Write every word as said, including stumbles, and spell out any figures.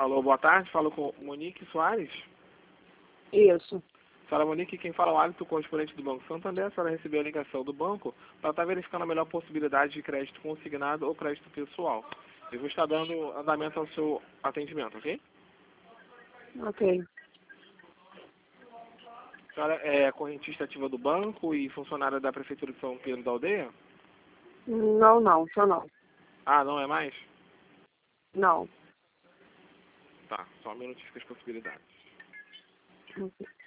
Alô, boa tarde. Falo com Monique Soares. Isso. Senhora Monique, quem fala é o Hábito, correspondente do Banco Santander. A senhora recebeu a ligação do banco para estar verificando a melhor possibilidade de crédito consignado ou crédito pessoal. Eu vou estar dando andamento ao seu atendimento, ok? Ok. A senhora é correntista ativa do banco e funcionária da Prefeitura de São Pedro da Aldeia? Não, não, só não. Ah, não é mais? Não. Tá, só um minutinho com as possibilidades. Ok.